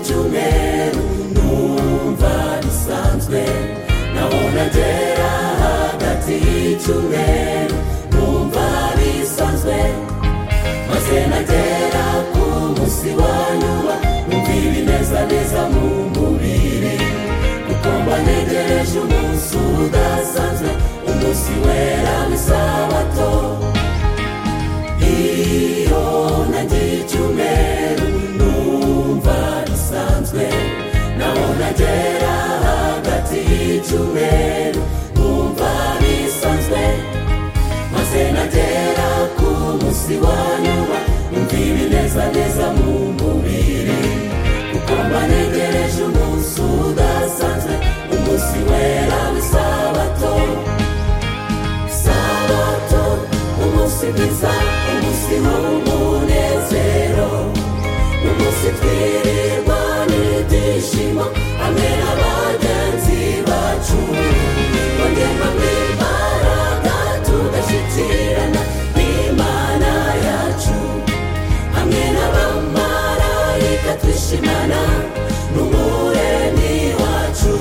icyumweru numva bisanzwe, naho nagera hagati y'icyumweru numva bisanzwe, maze nagera ku munsi wa nyuma numva ibinezaneza mu mubiri, kuko mba ntegereje umunsi udasanzwe, umunsi wera w'isabato. Iyo nagiye icyumweru numva bisanzwe, naho nagera hagati y'icyumweru numva bisanzwe, maze nagera ku munsi wa nyuma numva ibinezaneza mu mubiri, kuko mba ntegereje umunsi udasanzwe, umunsi wera w'isabato. Sabato, umunsi mwiza, umunsi w'umunezero, umunsi twirirwa n'ibyishimo hamwe n'abagenzi bacu, bongerwamo imbaraga tugashyikirana n'Imana yacu, hamwe n'abamarayika twishimana n'Umuremyi wacu.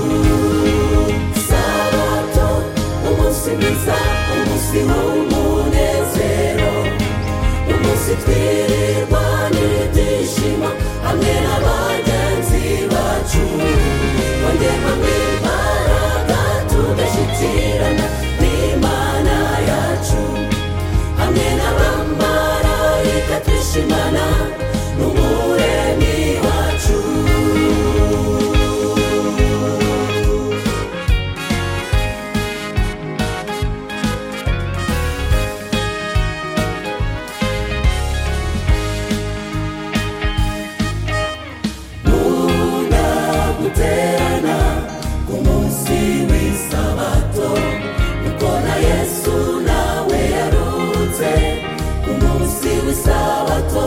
Sabato, umunsi mwiza, umunsi w'umunezero, umunsi twirirwa n'ibyishimo hamwe n'abagenzi bacu, bongerwamo imbaraga tugashyikirana n'Imana yacu, hamwe n'abamarayika twishimana n'Umuremyi wacu. Guterana ku munsi w'isabato, kuko na Yesu nawe yarutse ku munsi w'isabato.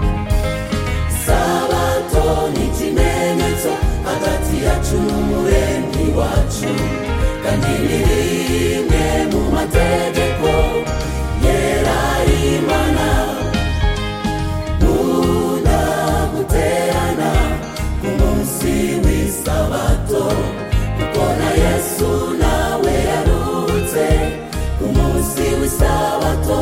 Sabato ni ikimenyetso hagati yacu n'Umuremyi wacu, kandi ni rimwe mu mategeko yera y'Imana. Nkunda guterana ku munsi w'isabato, kuko na Yesu nawe yarutse ku munsi w'isabato.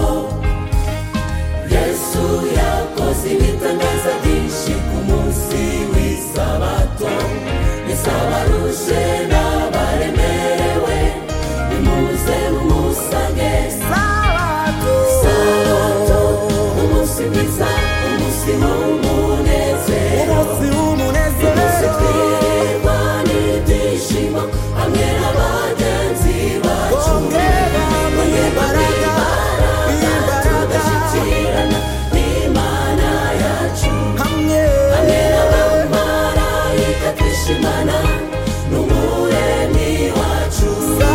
Yesu yakoze ibitangaza byinshi ku munsi w'isabato, nisabarushe n'abaremerewe nimuze mumusange. Sabato, umunsi mwiza, umunsi w'umunezero, umunsi twirirwa n'ibyishimo hamwe n'abagenzi bacu, bongerwamo imbaraga tugashyikirana n'Imana yacu, hamwe n'abamarayika twishimana n'Umuremyi wacu.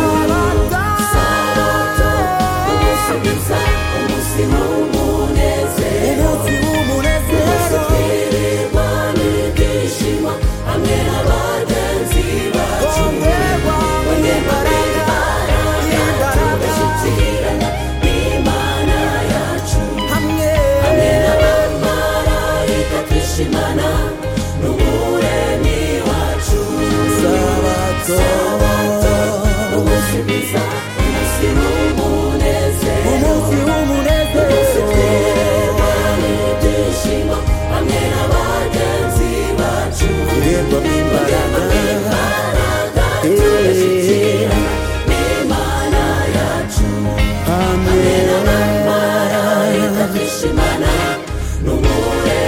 Sabato, umunsi mwiza, umunsi w'umunezero, umunsi twirirwa n'ibyishimo hamwe n'abagenzi bacu, bongerwamo imbaraga tugashyikirana n'Imana yacu, hamwe n'abamarayika twishimana n'Umuremyi wacu. Sabato, umunsi mwiza, umunsi w'umunezero, umunsi twirirwa n'ibyishimo hamwe n'abagenzi bacu, bongerwamo imbaraga tugashyikirana n'Imana yacu, hamwe n'abamarayika twishimana n'Umuremyi